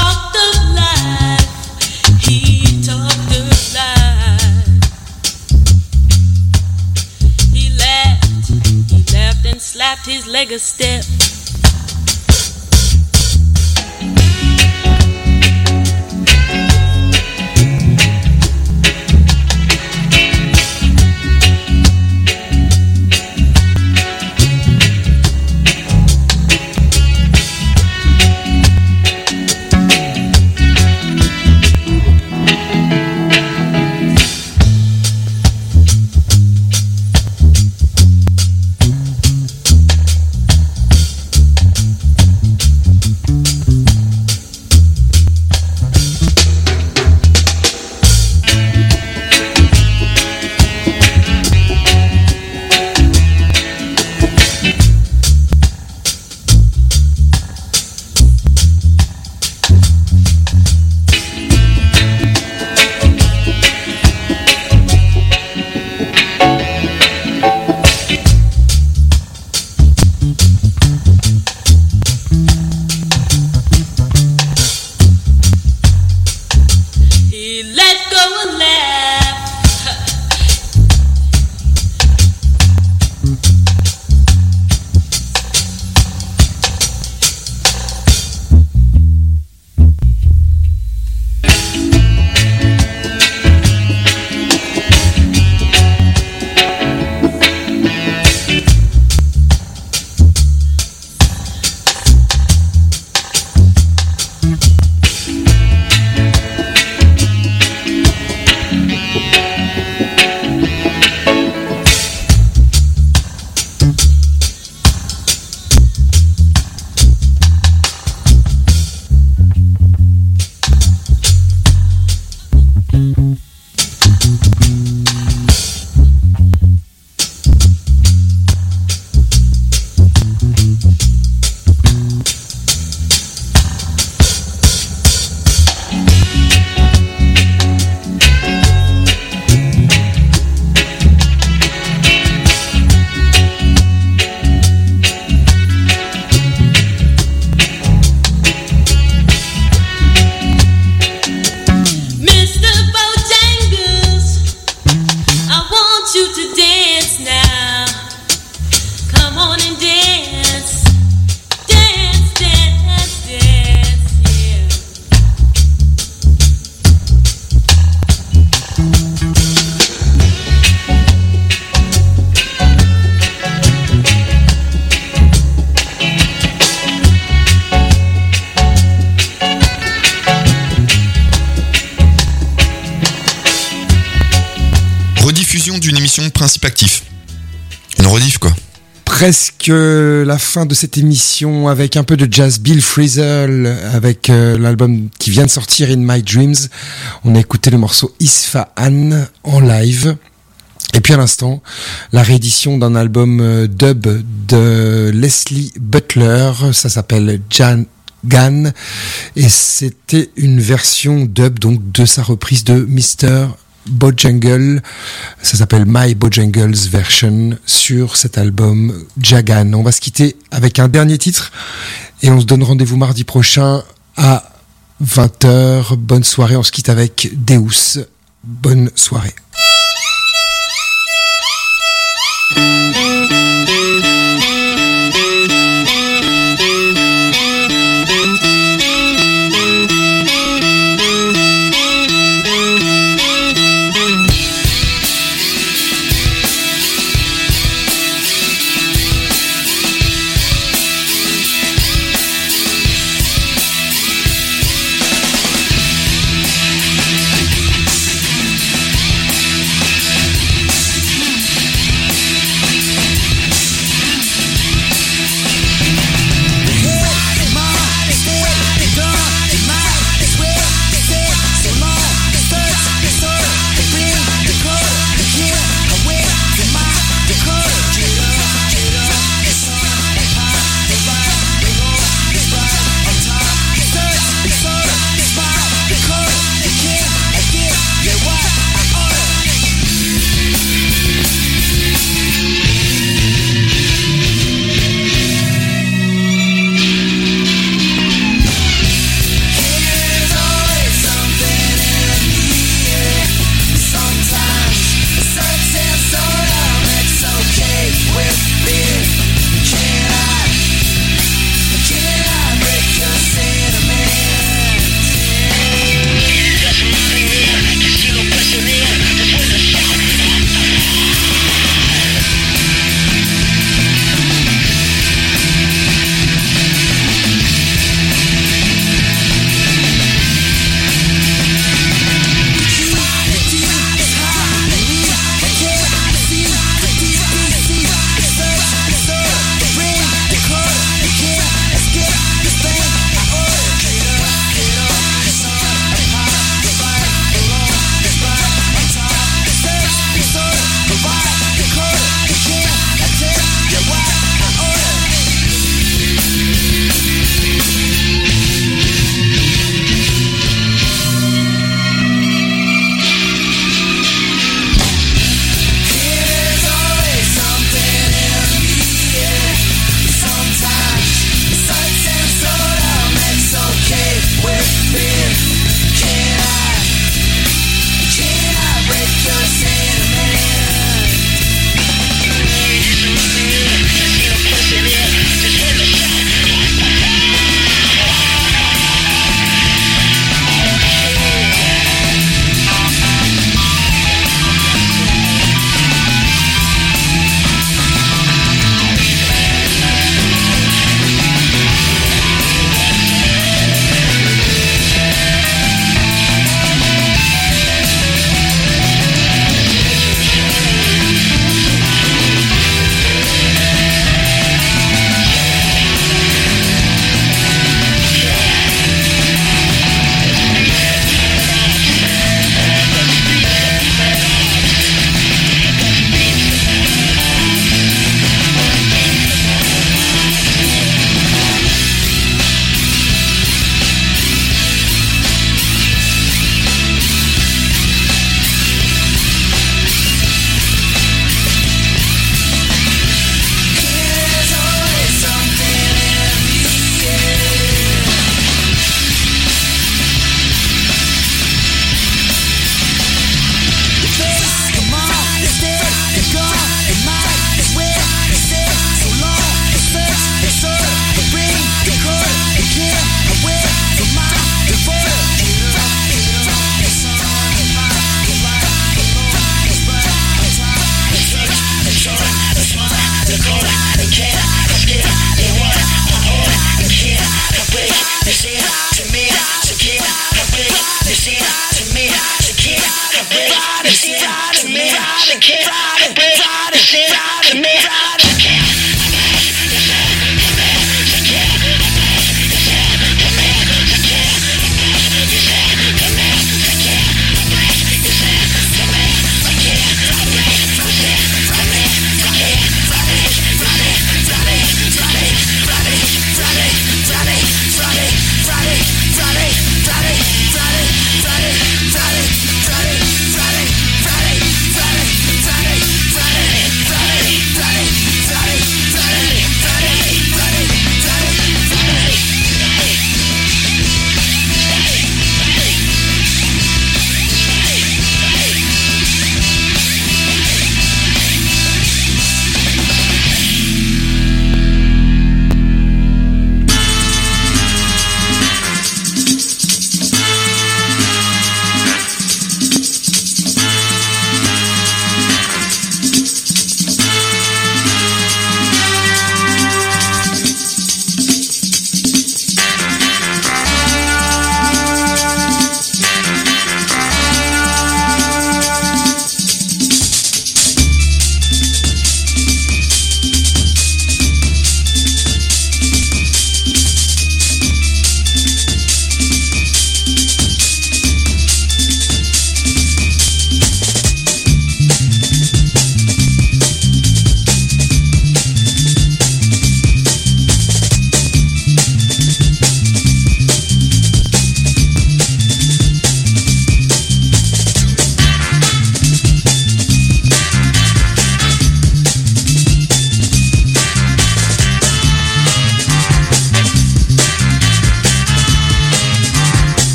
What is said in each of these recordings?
talked of life. He talked of life. He laughed and slapped his leg a step. D'une émission Principe Actif. Une rediff quoi. Presque la fin de cette émission avec un peu de jazz. Bill Frisell avec l'album qui vient de sortir In My Dreams. On a écouté le morceau Isfahan en live. Et puis à l'instant, la réédition d'un album dub de Leslie Butler. Ça s'appelle Gan. Et c'était une version dub donc de sa reprise de Mr. Bojangle, ça s'appelle My Bojangles Version sur cet album Jagan. On va se quitter avec un dernier titre et on se donne rendez-vous mardi prochain à 20h. Bonne soirée, on se quitte avec Deus. Bonne soirée.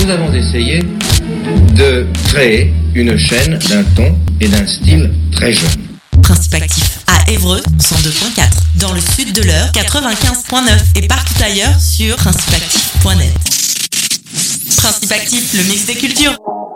nous avons essayé de créer une chaîne d'un ton et d'un style très jeune. Principe Actif à Évreux 102.4, dans le sud de l'Eure 95.9 et partout ailleurs sur principeactif.net. Principe Actif, le mix des cultures.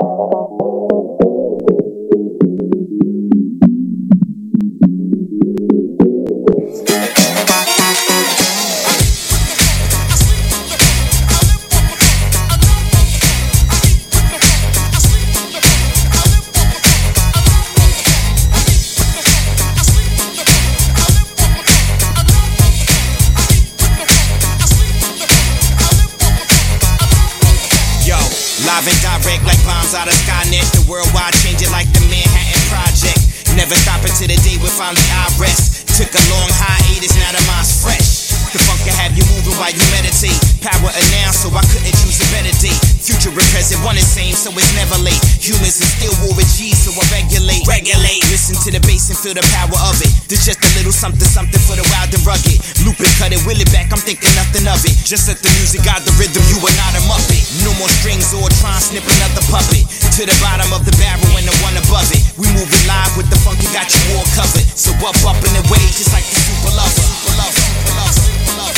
Live and direct like bombs out of Skynet. The worldwide changing like the Manhattan Project. Never stopping till the day we finally I rest. Took a long hiatus, now the mind's fresh. The funk can have you moving while you meditate. Power announced, so I couldn't choose a better date. Future and present, one and same, so it's never late. Humans are still war with G, so I regulate. Listen to the bass and feel the power of it. There's just a little something, something for the wild and rugged. Loop it, cut it, wheel it back, I'm thinking nothing of it. Just let the music guide the rhythm, you are not a muppet. No more strings or try and snip another puppet. To the bottom of the barrel and the one above it. We moving live with the funky, got you all covered. So up in the way, just like the super lover. Super lover, super lover, super lover.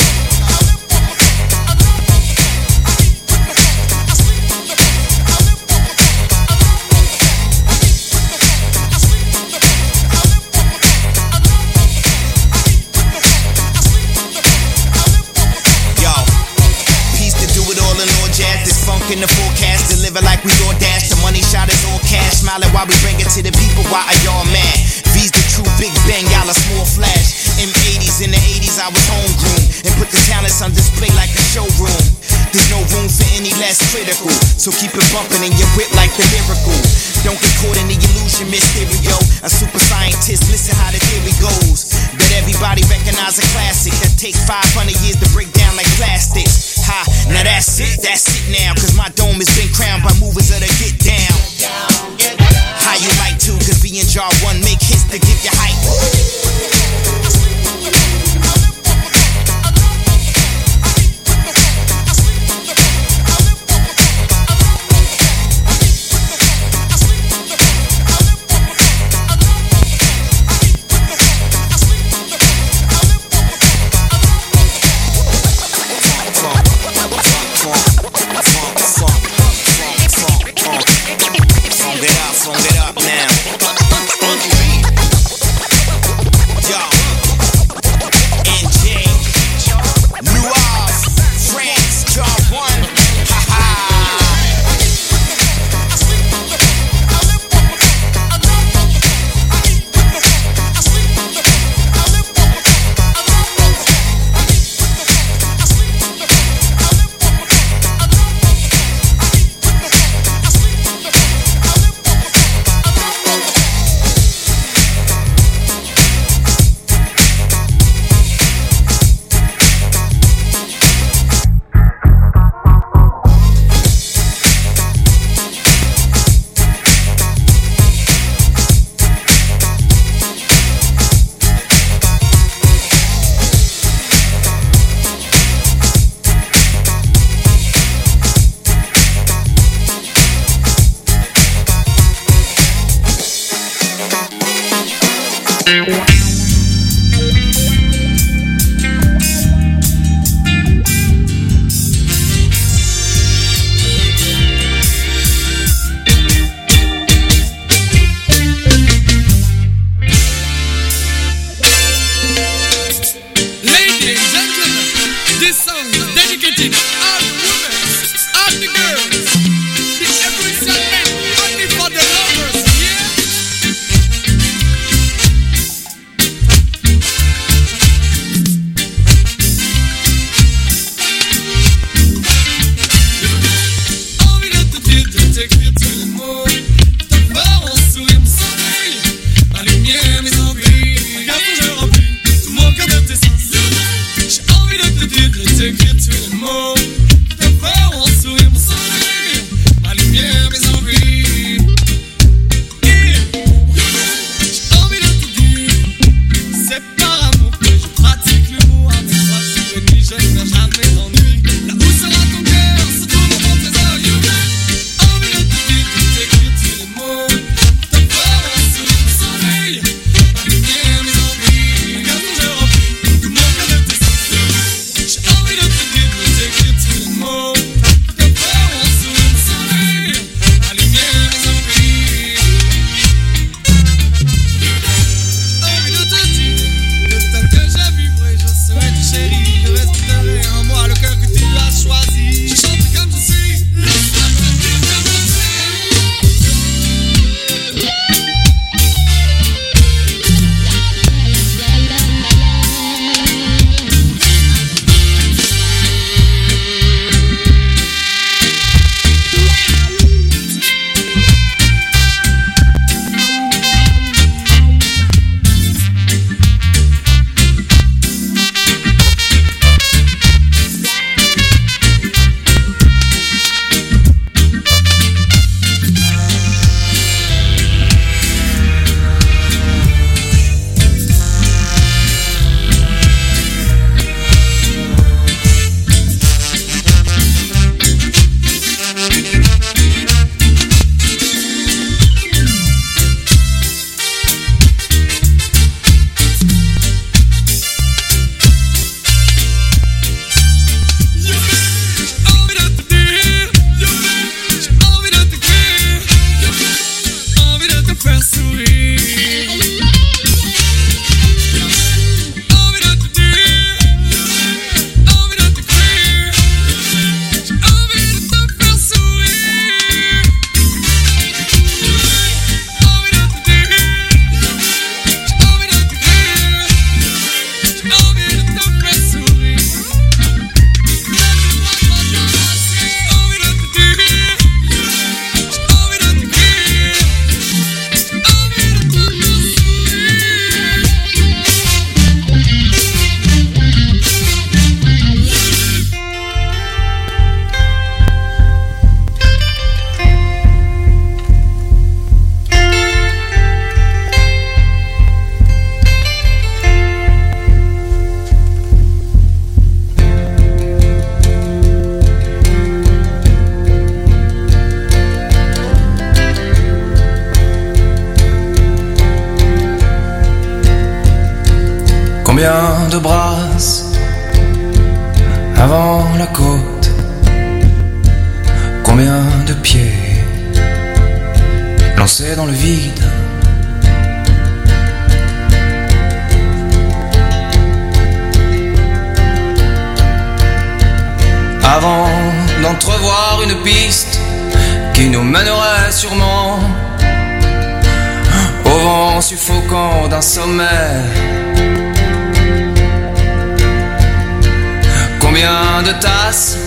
In the forecast, deliver like we DoorDash. The money shot is all cash. Smiling while we bring it to the people. Why are y'all mad? V's the true Big Bang, y'all a small flash. M80s in the 80s, I was homegrown and put the talents on display like a showroom. There's no room for any less critical, so keep it bumping in your whip like the miracle. Don't get caught in the illusion, Mysterio. A super scientist, listen how the theory goes. That everybody recognize a classic that take 500 years to break down like plastics. Ha, now that's it now, cause my dome has been crowned by movers of the get down. How you like to, cause being jar one make hits to give you hype. Phone it up now. Yo, Combien de brasses avant la côte? Combien de pieds lancés dans le vide? Avant d'entrevoir une piste qui nous mènerait sûrement au vent suffocant d'un sommet. Combien de tasses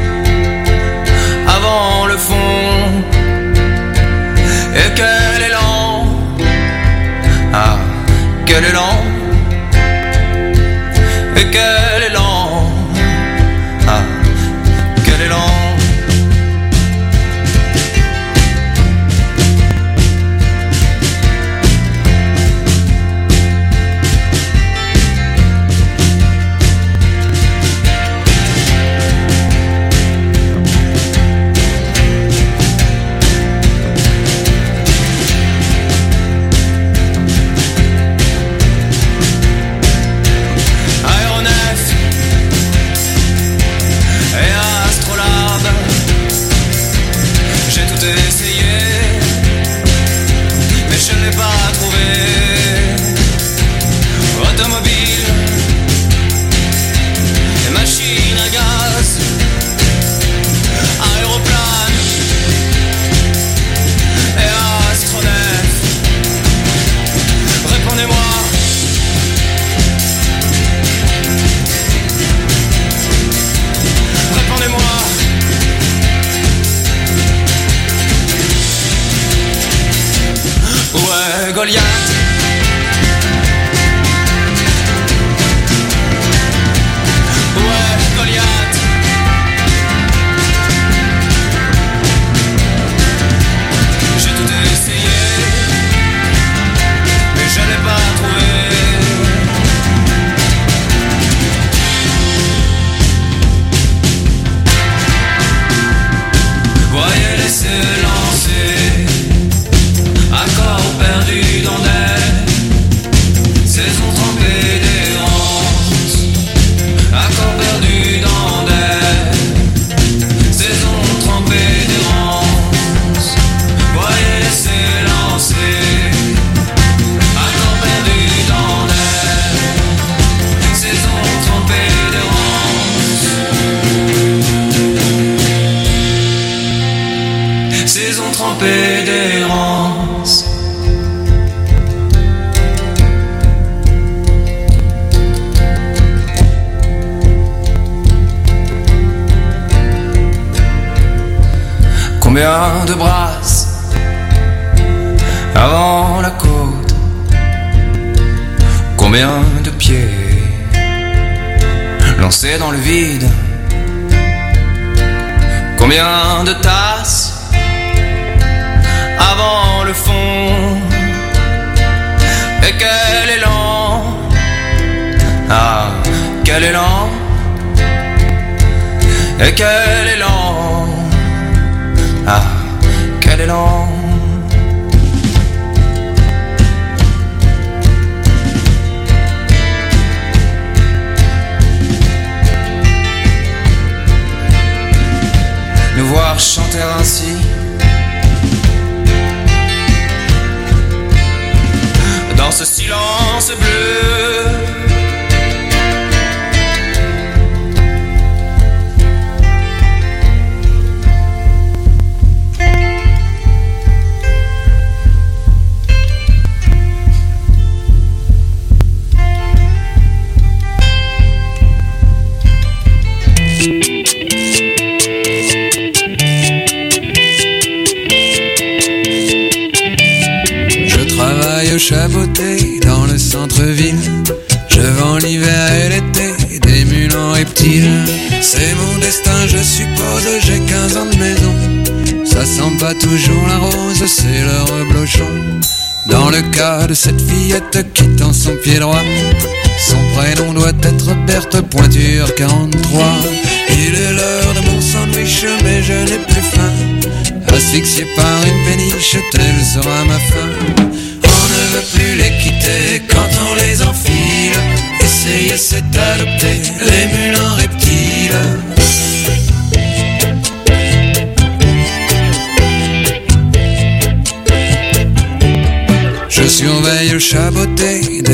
avant le fond? Et quel élan, ah, quel élan, et quel élan, ah, quel élan. Combien de brasses avant la côte? Combien de pieds lancés dans le vide? Combien de tasses avant le fond? Et quel élan, ah, quel élan, et quel élan, ah, quel élan. Nous voir chanter ainsi dans ce silence bleu. Chapeauté dans le centre-ville, je vends l'hiver et l'été des mules en reptiles. C'est mon destin, je suppose, j'ai 15 ans de maison. Ça sent pas toujours la rose, c'est le reblochon. Dans le cas de cette fillette qui tend son pied droit, son prénom doit être Berthe Pointure 43. Il est l'heure de mon sandwich, mais je n'ai plus faim. Asphyxié par une péniche, telle sera ma fin. On ne veut plus les quitter quand on les enfile, et c'est c'est adopter les mules en reptiles. Je surveille le chaboté